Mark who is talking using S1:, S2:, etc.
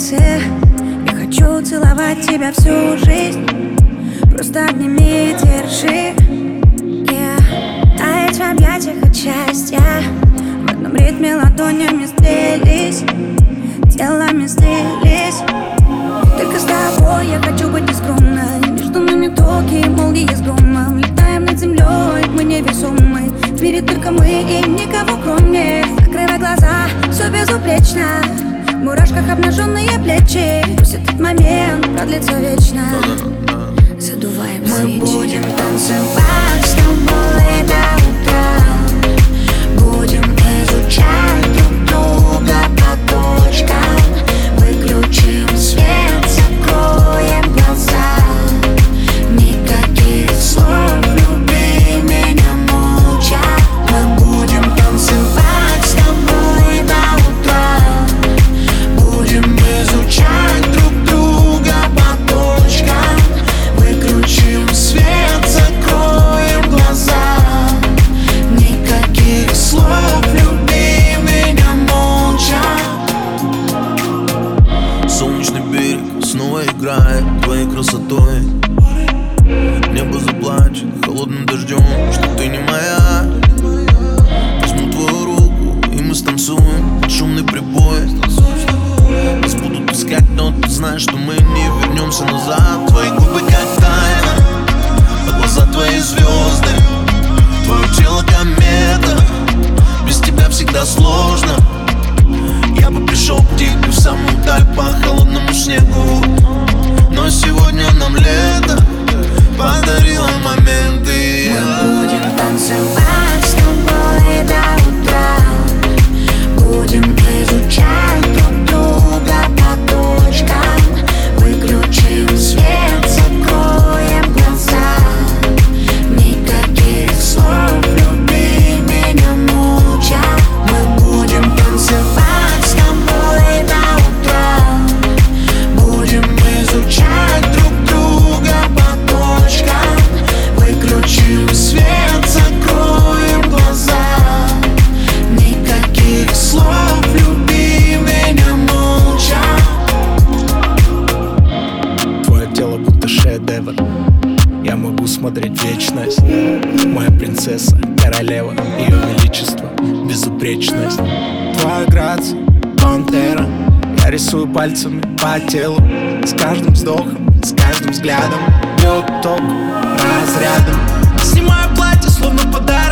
S1: танце. Я хочу целовать тебя всю жизнь. Просто обними и держи, таять в объятиях от счастья. В одном ритме ладонями стрелись, телами стрелись. Только с тобой я хочу быть нескромной. Между нами токи, молнии с громом. Летаем над землей, мы невесомы. В мире только мы и никого кроме. Закрывай глаза, все безупречно. В мурашках обнаженные плечи. Пусть этот момент продлится вечно. Задуваем свечи. Мы будем танцевать с тобой до утра. Будем изучать друг друга по точкам. Выключим свет, закроем глаза. Никаких слов, люби меня молча. Мы будем танцевать с тобой до утра. Будем изучать друг друга по точкам. Выключим свет, закроем глаза. Никаких слов, люби меня молча.
S2: Солнечный берег снова играет твоей красотой. Небо заплачет холодным дождем, что ты не моя. Возьму твою руку и мы станцуем под шумный прибой. Нас будут искать, но ты знаешь, что мы не вернемся назад. Твои губы как тайна, а глаза твои звезды. Твое тело комета, без тебя всегда сложно. Я бы пришел к тебе в самую даль по холодному снегу. Но сегодня нам лето подарило моменты.
S1: Мы будем танцевать с тобой до утра. Будем изучать друг друга по точкам. Выключим свет, закроем глаза. Никаких слов, люби меня молча. Мы будем танцевать с тобой до утра. Будем изучать друг друга по точкам. Выключим свет, закроем глаза. Никаких слов, люби меня молча.
S3: Твое тело будто шедевр. Я могу смотреть вечность. Моя принцесса, королева, ее величество, безупречность. Твоя грация, пантера. Я рисую пальцами по телу. С каждым вздохом, с каждым взглядом бьет ток разрядом. Снимаю платье, словно подарок.